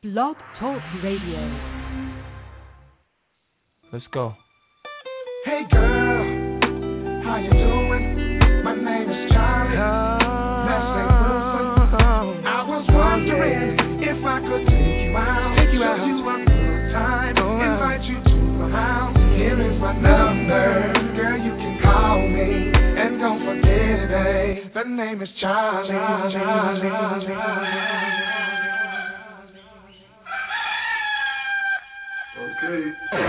Blog Talk Radio. Let's go. Hey girl, how you doing? My name is Charlie. I was wondering if I could take you out, show you a good time, invite you to my house. Here is my number, girl, you can call me, and don't forget it, the name is Charlie. Okay.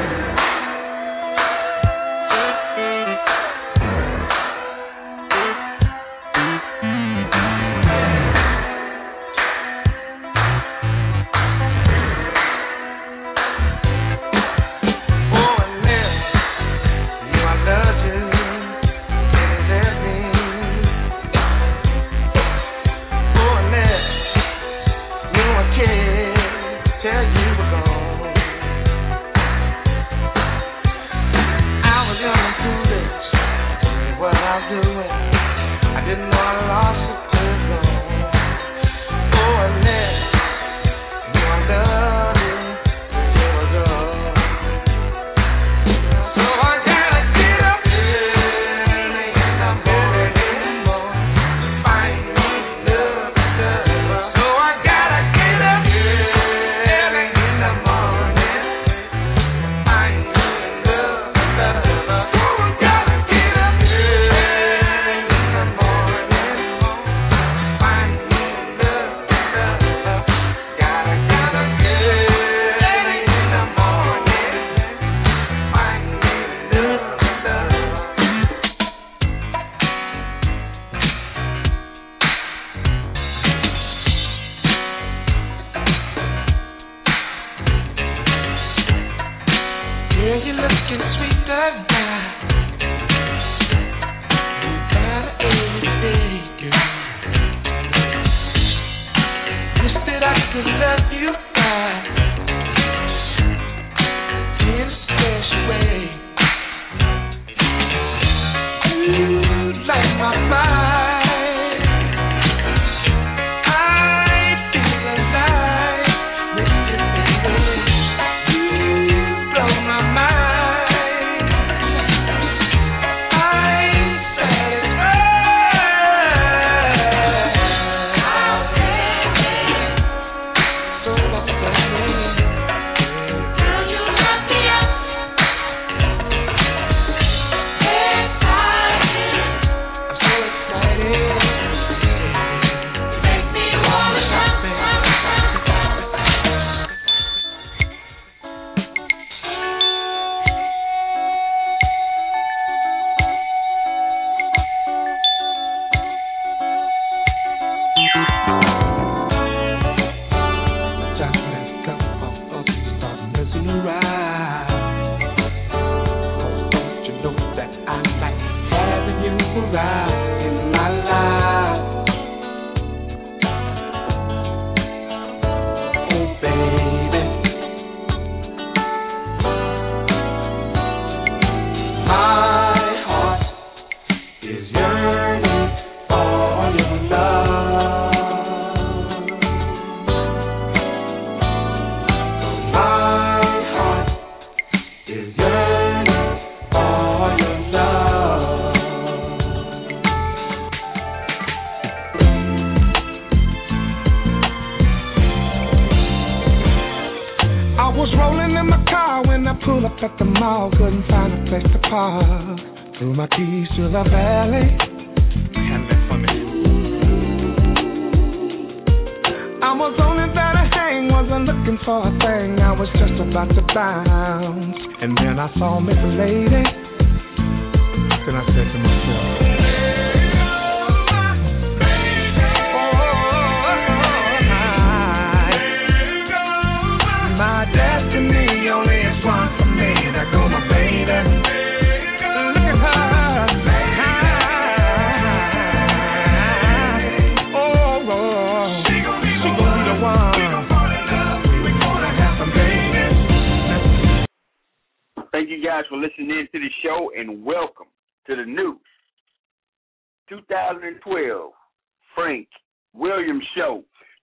Thank you guys for listening in to the show, and welcome to the new 2012 Frank Williams Show.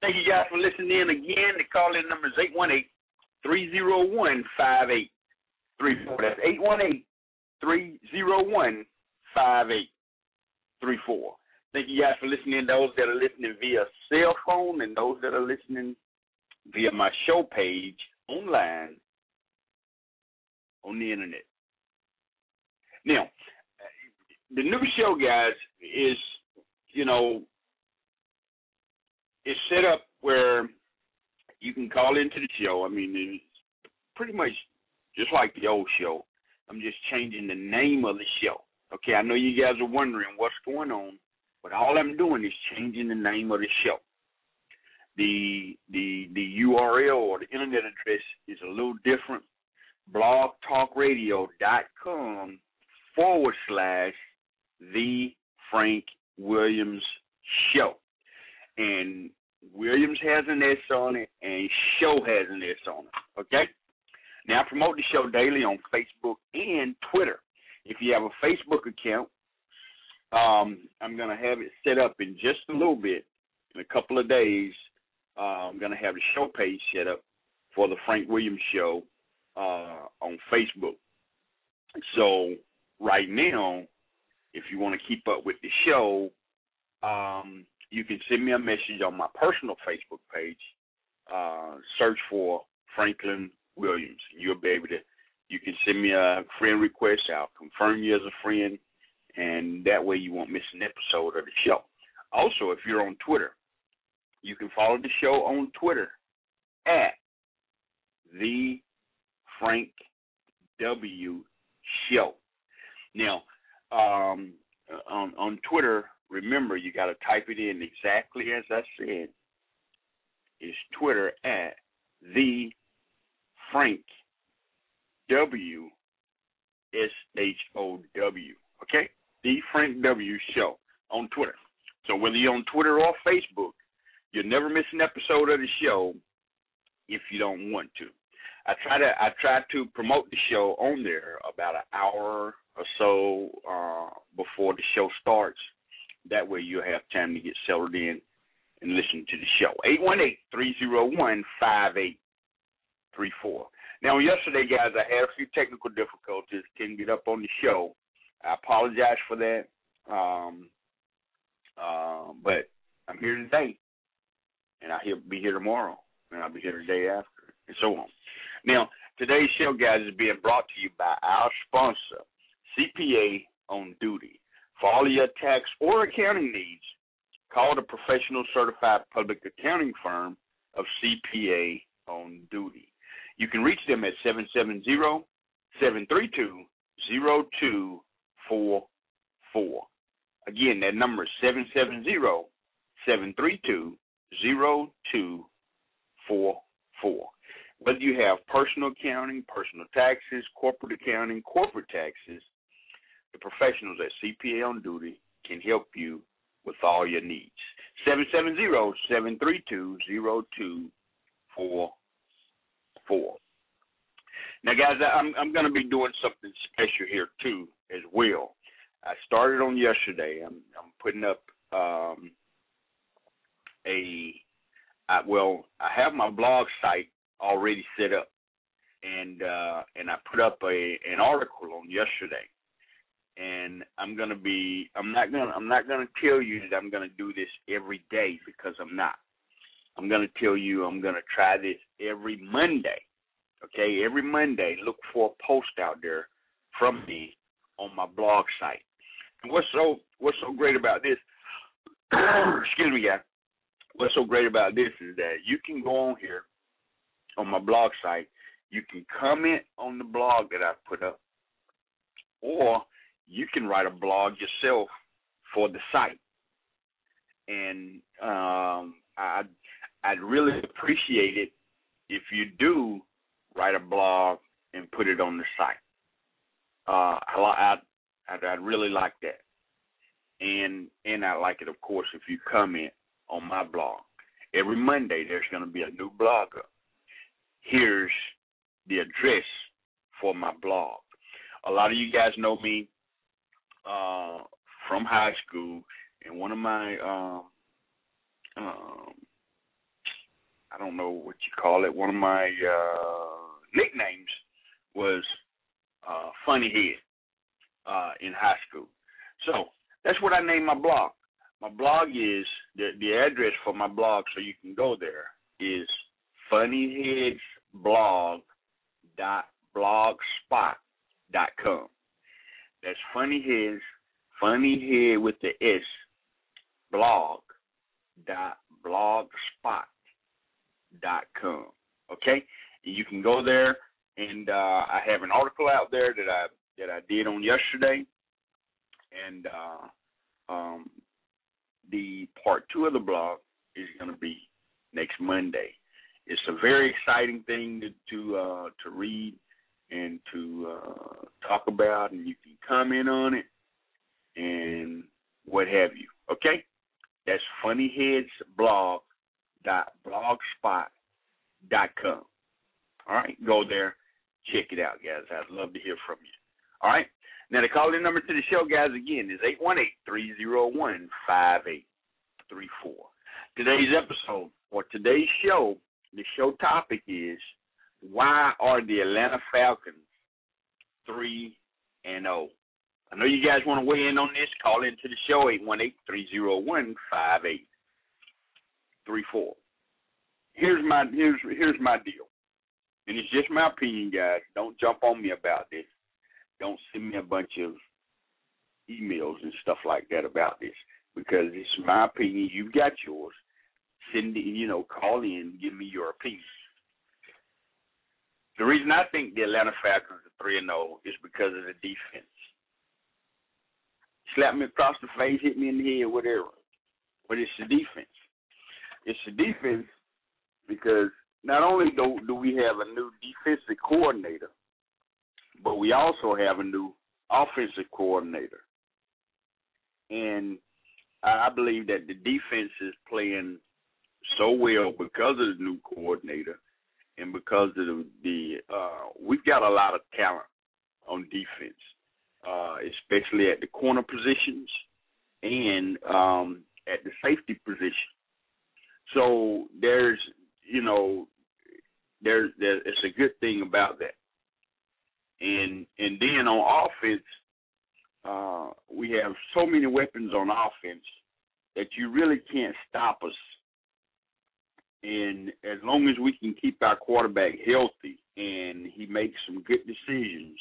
Thank you guys for listening in again. The call-in number is 818-301-5834. That's 818-301-5834. Thank you guys for listening. Those that are listening via cell phone and those that are listening via my show page online on the internet. Now, the new show, guys, is, it's set up where you can call into the show. I mean, it's pretty much just like the old show. I'm just changing the name of the show. Okay, I know you guys are wondering what's going on, but all I'm doing is changing the name of the show. The URL or the internet address is a little different. blogtalkradio.com/The Frank Williams Show. And Williams has an S on it, and show has an S on it. Okay? Now, I promote the show daily on Facebook and Twitter. If you have a Facebook account, I'm going to have it set up in just a little bit. In a couple of days, I'm going to have the show page set up for the Frank Williams Show on Facebook. So right now, if you want to keep up with the show, you can send me a message on my personal Facebook page. Search for Franklin Williams. You'll be able to. You can send me a friend request. I'll confirm you as a friend, and that way you won't miss an episode of the show. Also, if you're on Twitter, you can follow the show on Twitter at The Frank W. Show. Now, on Twitter, remember, you got to type it in exactly as I said. It's Twitter at The Frank W. SHOW. Okay? The Frank W. Show on Twitter. So whether you're on Twitter or Facebook, you'll never miss an episode of the show if you don't want to. I try to promote the show on there about an hour or so before the show starts. That way you'll have time to get settled in and listen to the show. 818-301-5834. Now, yesterday, guys, I had a few technical difficulties. Couldn't get up on the show. I apologize for that. But I'm here today, and I'll be here tomorrow, and I'll be here the day after, and so on. Now, today's show, guys, is being brought to you by our sponsor, CPA on Duty. For all of your tax or accounting needs, call the professional certified public accounting firm of CPA on Duty. You can reach them at 770-732-0244. Again, that number is 770-732-0244. Whether you have personal accounting, personal taxes, corporate accounting, corporate taxes, the professionals at CPA on Duty can help you with all your needs. 770-732-0244. Now, guys, I'm going to be doing something special here, too, as well. I started on yesterday. I'm putting up I have my blog site already set up, and I put up an article on yesterday. And I'm not gonna tell you that I'm gonna do this every day, because I'm not. I'm gonna tell you I'm gonna try this every Monday. Okay, every Monday, look for a post out there from me on my blog site. And what's so great about this? Excuse me, guys. What's so great about this is that you can go on here on my blog site. You can comment on the blog that I put up, or you can write a blog yourself for the site. And I'd really appreciate it if you do write a blog and put it on the site. I'd really like that. And I'd like it, of course, if you comment on my blog. Every Monday there's going to be a new blog up. Here's the address for my blog. A lot of you guys know me from high school, and one of my I don't know what you call it. One of my nicknames was Funny Head in high school. So that's what I named my blog. My blog is, the address for my blog, so you can go there, is funnyheadsblog.blogspot.com. That's funny head with the S, blog.blogspot.com. Okay? And you can go there, and I have an article out there that I did on yesterday, and the part 2 of the blog is going to be next Monday. It's a very exciting thing to read and to talk about, and you can comment on it and what have you. Okay? That's funnyheadsblog.blogspot.com. All right? Go there. Check it out, guys. I'd love to hear from you. All right? Now, the call-in number to the show, guys, again, is 818-301-5834. Today's episode, or today's show, the show topic is, why are the Atlanta Falcons 3-0? I know you guys want to weigh in on this. Call into the show, 818-301-5834. Here's my deal, and it's just my opinion, guys. Don't jump on me about this. Don't send me a bunch of emails and stuff like that about this, because it's my opinion. You've got yours. Send it, call in, give me your opinion. The reason I think the Atlanta Falcons are 3-0 is because of the defense. Slap me across the face, hit me in the head, whatever. But it's the defense. It's the defense because not only do we have a new defensive coordinator, but we also have a new offensive coordinator. And I believe that the defense is playing so well because of the new coordinator and because of we've got a lot of talent on defense, especially at the corner positions and at the safety position. So there's it's a good thing about that. And then on offense, we have so many weapons on offense that you really can't stop us. And as long as we can keep our quarterback healthy and he makes some good decisions,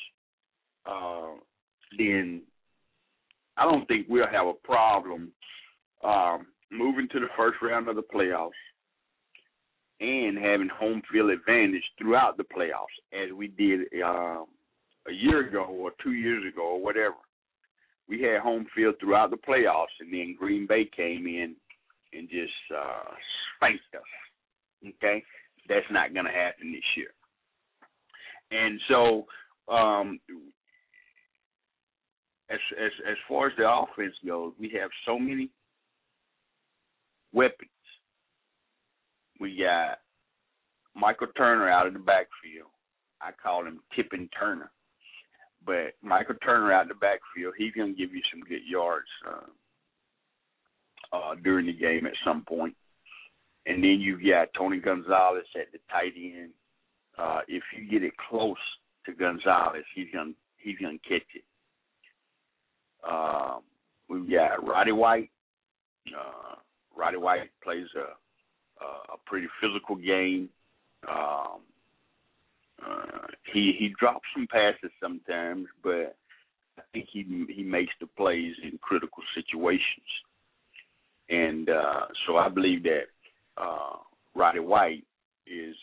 then I don't think we'll have a problem moving to the first round of the playoffs and having home field advantage throughout the playoffs, as we did a year ago or 2 years ago or whatever. We had home field throughout the playoffs, and then Green Bay came in and just spanked us. Okay? That's not going to happen this year. And so as far as the offense goes, we have so many weapons. We got Michael Turner out of the backfield. I call him Tippin Turner. But Michael Turner out of the backfield, he's going to give you some good yards during the game at some point. And then you got Tony Gonzalez at the tight end. If you get it close to Gonzalez, he's gonna catch it. We've got Roddy White. Roddy White plays a pretty physical game. He drops some passes sometimes, but I think he makes the plays in critical situations. And so I believe that Roddy White is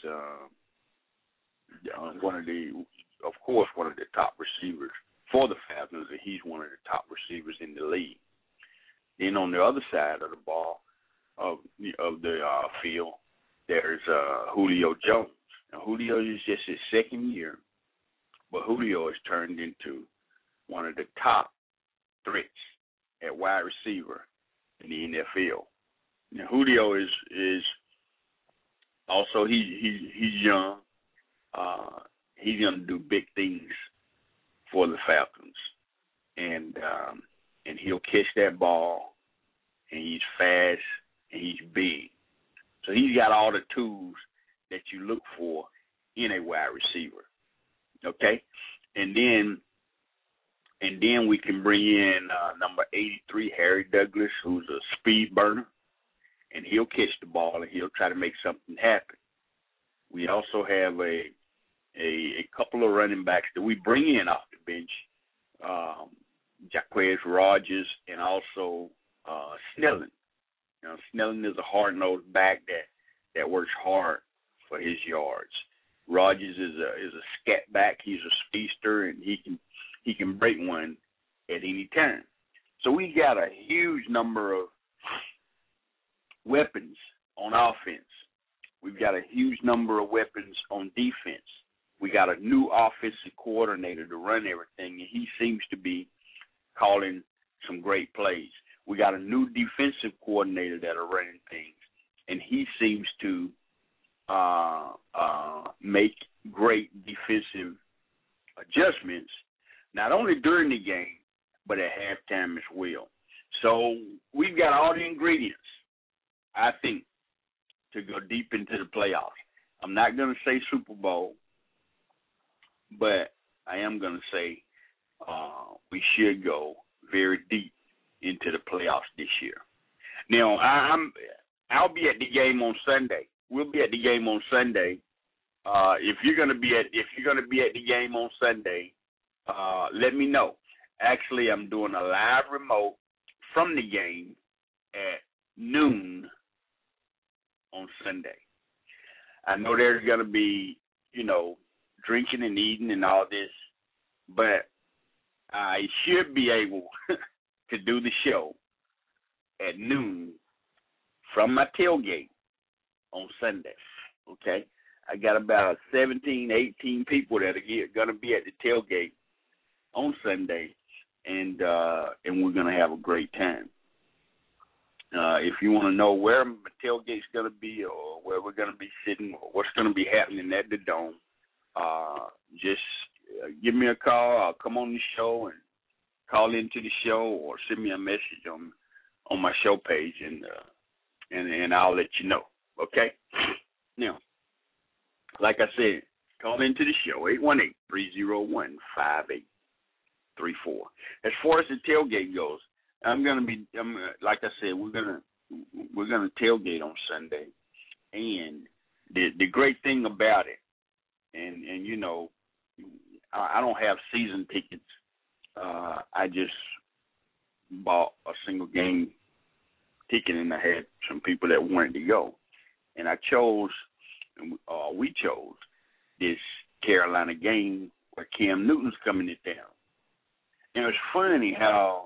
one of the top receivers for the Falcons, and he's one of the top receivers in the league. Then on the other side of the ball, of the field, there's Julio Jones. Now, Julio is just his second year, but Julio has turned into one of the top threats at wide receiver in the NFL. Now, Julio is also he's young. He's going to do big things for the Falcons, and he'll catch that ball, and he's fast and he's big. So he's got all the tools that you look for in a wide receiver. Okay? And then we can bring in number 83, Harry Douglas, who's a speed burner, and he'll catch the ball and he'll try to make something happen. We also have a couple of running backs that we bring in off the bench, Jaquez Rogers and also Snelling. You know, Snelling is a hard-nosed back that works hard for his yards. Rogers is a scat back. He's a speedster, and he can break one at any time. So we got a huge number of weapons on offense. We've got a huge number of weapons on defense. We got a new offensive coordinator to run everything, and he seems to be calling some great plays. We got a new defensive coordinator that are running things, and he seems to make great defensive adjustments, not only during the game, but at halftime as well. So we've got all the ingredients, I think, to go deep into the playoffs. I'm not going to say Super Bowl, but I am going to say we should go very deep into the playoffs this year. Now, I'll be at the game on Sunday. We'll be at the game on Sunday. If you're going to be at the game on Sunday, let me know. Actually, I'm doing a live remote from the game at noon on Sunday. I know there's going to be, drinking and eating and all this, but I should be able to do the show at noon from my tailgate on Sunday, okay? I got about 17, 18 people that are going to be at the tailgate on Sunday, and we're going to have a great time. If you want to know where my tailgate's going to be or where we're going to be sitting or what's going to be happening at the Dome, just give me a call. I'll come on the show and call into the show or send me a message on my show page, and I'll let you know, okay? Now, like I said, call into the show, 818-301-5834. As far as the tailgate goes, like I said, we're gonna tailgate on Sunday, and the great thing about it, and I don't have season tickets. I just bought a single game ticket, and I had some people that wanted to go, and we chose this Carolina game where Cam Newton's coming to town. And it's funny how,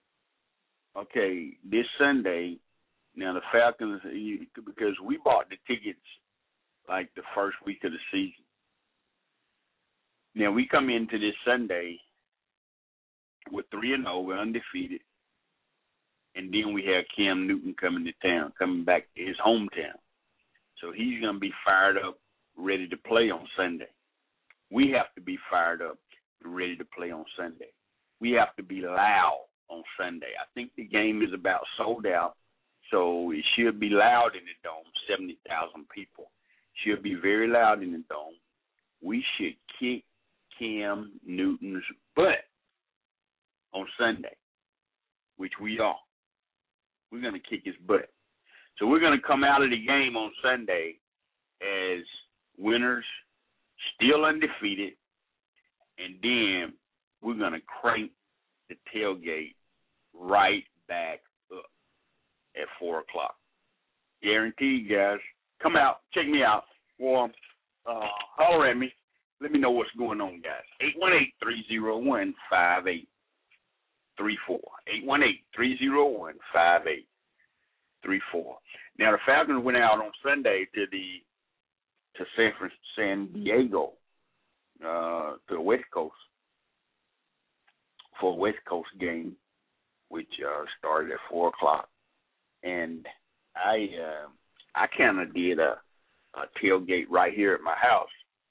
this Sunday, now the Falcons, because we bought the tickets like the first week of the season. Now we come into this Sunday with 3-0, we're undefeated, and then we have Cam Newton coming to town, coming back to his hometown. So he's going to be fired up, ready to play on Sunday. We have to be fired up and ready to play on Sunday. We have to be loud on Sunday. I think the game is about sold out, so it should be loud in the Dome, 70,000 people. Should be very loud in the Dome. We should kick Cam Newton's butt on Sunday, which we are. We're going to kick his butt. So we're going to come out of the game on Sunday as winners, still undefeated, and then we're going to crank the tailgate right back up at 4 o'clock. Guaranteed, guys. Come out. Check me out. Or holler at me. Let me know what's going on, guys. 818-301-5834. 818-301-5834. Now, the Falcons went out on Sunday to San Diego, to the West Coast, for a West Coast game, which started at 4 o'clock. And I kind of did a tailgate right here at my house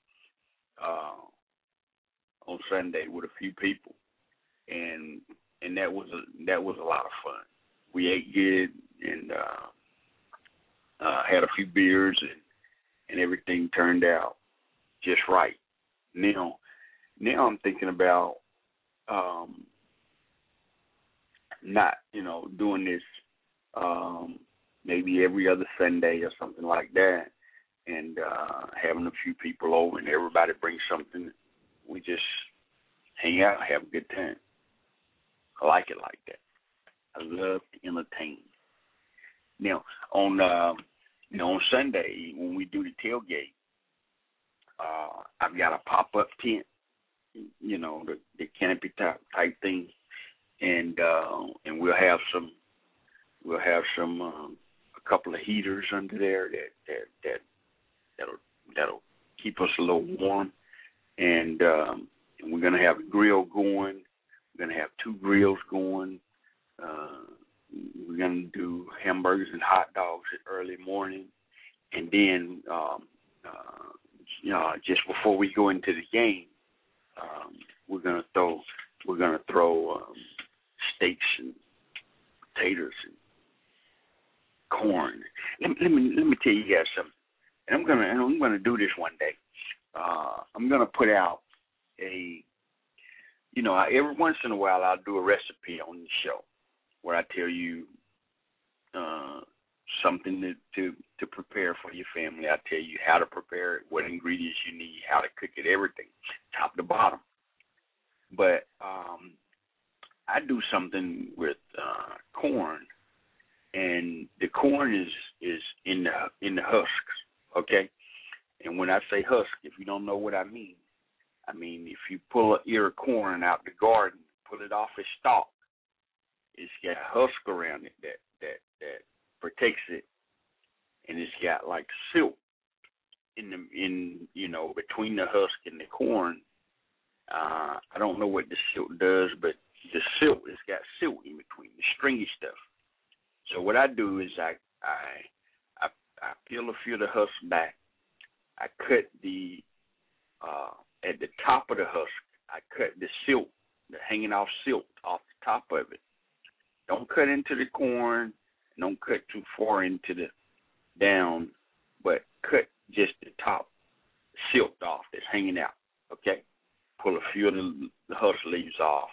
on Sunday with a few people, and that was a lot of fun. We ate good, and had a few beers, and everything turned out just right. Now I'm thinking about not, doing this maybe every other Sunday or something like that, and having a few people over and everybody brings something. We just hang out, have a good time. I like it like that. I love to entertain. Now, on Sunday when we do the tailgate, I've got a pop-up tent, the canopy type thing, and we'll have a couple of heaters under there that'll keep us a little warm, and we're gonna have a grill going. We're gonna have 2 grills going. We're gonna do hamburgers and hot dogs at early morning, and then just before we go into the game, we're gonna throw steaks and potatoes and corn. Let me tell you guys something, and I'm gonna do this one day. I'm gonna put out every once in a while I'll do a recipe on the show where I tell you something to prepare for your family. I tell you how to prepare it, what ingredients you need, how to cook it, everything, top to bottom. But I do something with corn, and the corn is in the husks, okay? And when I say husk, if you don't know what I mean if you pull an ear of corn out the garden, pull it off its stalk, it's got husk around it that protects it, and it's got like silt in between the husk and the corn. I don't know what the silt does, but the silt, it's got silt in between, the stringy stuff. So what I do is I peel a few of the husk back. I cut at the top of the husk, I cut the silt, the hanging off silt off the top of it. Don't cut into the corn. Don't cut too far into the down, but cut just the top silt off that's hanging out, okay? Pull a few of the husk leaves off.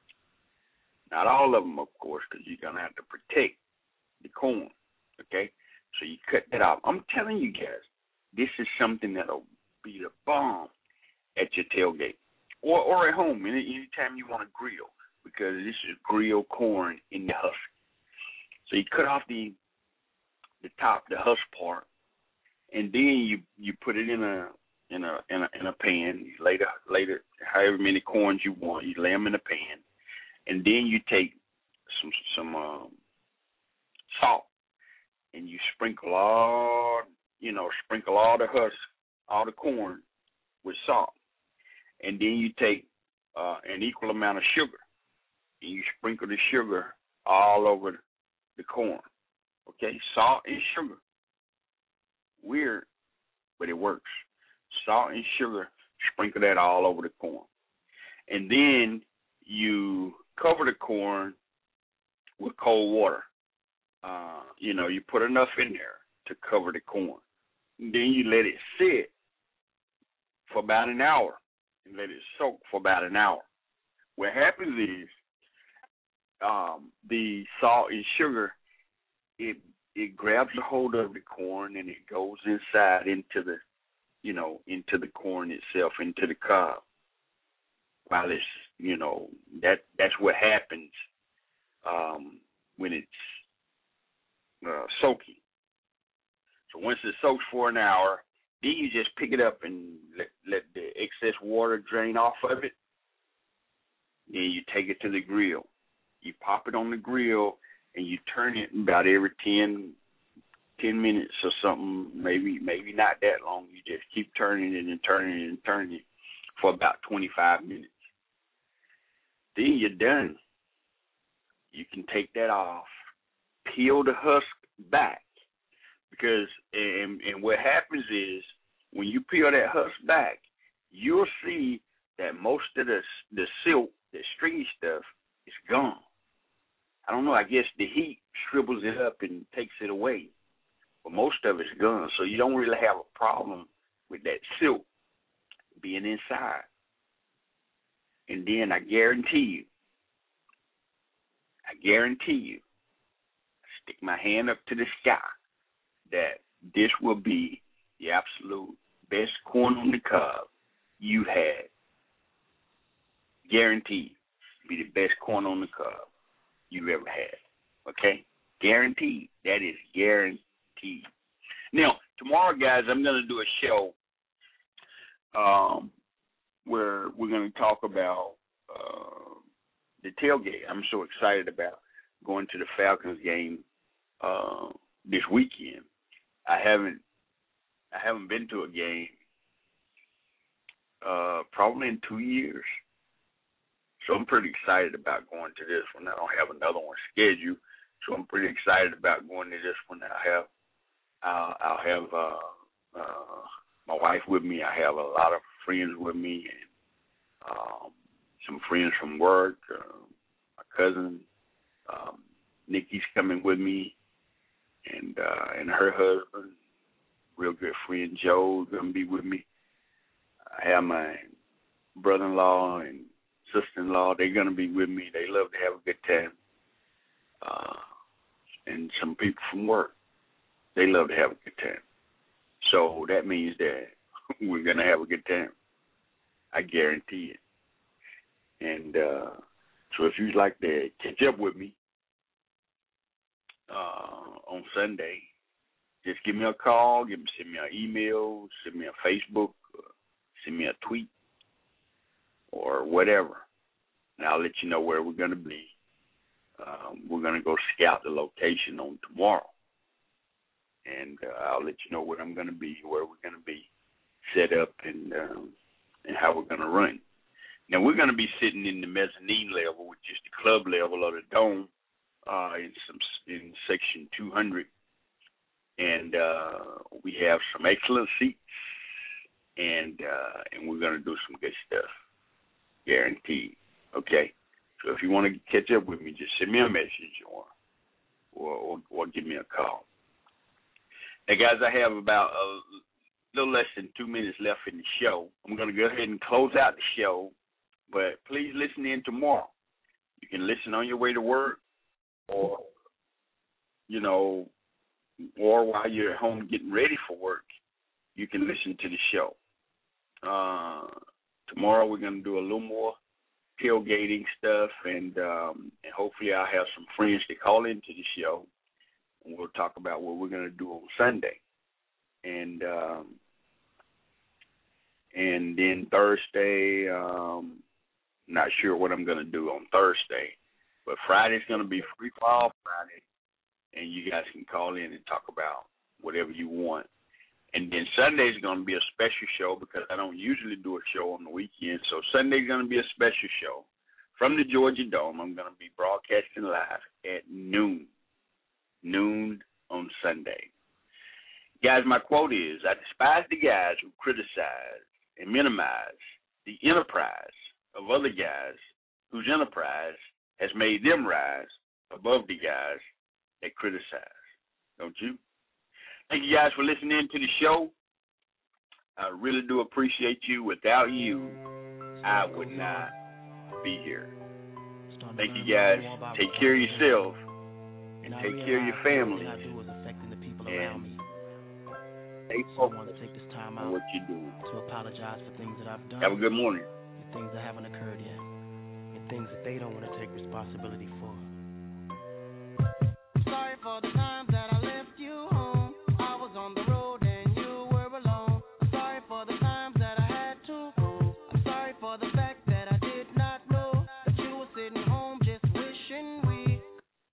Not all of them, of course, because you're going to have to protect the corn, okay? So you cut that off. I'm telling you guys, this is something that'll be the bomb at your tailgate or at home anytime you want to grill, because this is grilled corn in the husk. So you cut off the top, the husk part, and then you put it in a pan. You lay however many corns you want. You lay them in a pan, and then you take some salt, and you sprinkle all the husk, all the corn with salt, and then you take an equal amount of sugar, and you sprinkle the sugar all over the corn. Okay, salt and sugar. Weird, but it works. Salt and sugar, sprinkle that all over the corn. And then you cover the corn with cold water. You put enough in there to cover the corn. And then you let it sit for about an hour and let it soak for about an hour. What happens is the salt and sugar, it grabs a hold of the corn and it goes inside into the corn itself, into the cob. While it's, that's what happens when it's soaking. So once it soaks for an hour, then you just pick it up and let the excess water drain off of it. Then you take it to the grill. You pop it on the grill and you turn it about every 10 minutes or something, maybe not that long. You just keep turning it and turning it and turning it for about 25 minutes. Then you're done. You can take that off, peel the husk back, because and what happens is when you peel that husk back, you'll see that most of the silk, the stringy stuff, is gone. I don't know, I guess the heat shrivels it up and takes it away. but most of it's guns. So you don't really have a problem with that silk being inside. And then I guarantee you, stick my hand up to the sky, that this will be the absolute best corn on the cob you had. Guaranteed. Be the best corn on the cob you ever had. Okay? Guaranteed. That is guaranteed. Now, tomorrow, guys, I'm going to do a show where we're going to talk about the tailgate. I'm so excited about going to the Falcons game this weekend. I haven't been to a game probably in 2 years. So I'm pretty excited about going to this one. I don't have another one scheduled, so I'm pretty excited about going to this one. I'll have my wife with me. I have a lot of friends with me, and some friends from work. My cousin Nikki's coming with me, and her husband, real good friend Joe, gonna be with me. I have my brother-in-law and sister-in-law. They're gonna be with me. They love to have a good time. And some people from work, they love to have a good time. So that means that we're gonna have a good time. I guarantee it. And so if you'd like to catch up with me on Sunday, just give me a call, send me an email, send me a Facebook, send me a tweet, or whatever, and I'll let you know where we're going to be. We're going to go scout the location on tomorrow, and I'll let you know where I'm going to be, where we're going to be set up, and how we're going to run. Now, we're going to be sitting in the mezzanine level, which is the club level of the dome, in section 200, and we have some excellent seats, and we're going to do some good stuff, guaranteed. Okay, so if you want to catch up with me, just send me a message or give me a call. Now, guys, I have about a little less than 2 minutes left in the show. I'm going to go ahead and close out the show, but please listen in tomorrow. You can listen on your way to work, or or while you're at home getting ready for work, you can listen to the show. Tomorrow we're going to do a little more tailgating stuff, and hopefully I'll have some friends to call into the show, and we'll talk about what we're going to do on Sunday. And then Thursday, not sure what I'm going to do on Thursday, but Friday's going to be Free for All Friday, and you guys can call in and talk about whatever you want. And then Sunday's going to be a special show because I don't usually do a show on the weekend. So Sunday's going to be a special show from the Georgia Dome. I'm going to be broadcasting live at noon on Sunday. Guys, my quote is, I despise the guys who criticize and minimize the enterprise of other guys whose enterprise has made them rise above the guys that criticize. Don't you? Thank you guys for listening to the show. I really do appreciate you. Without you, I would not be here. Thank you guys. Take care of yourself and take care of your family. And stay focused on what you're doing. To apologize for things that I've done. Have a good morning. And things that haven't occurred yet. And things that they don't want to take responsibility for. Sorry for the times that I left you home. I was on the road and you were alone. I'm sorry for the times that I had to go. I'm sorry for the fact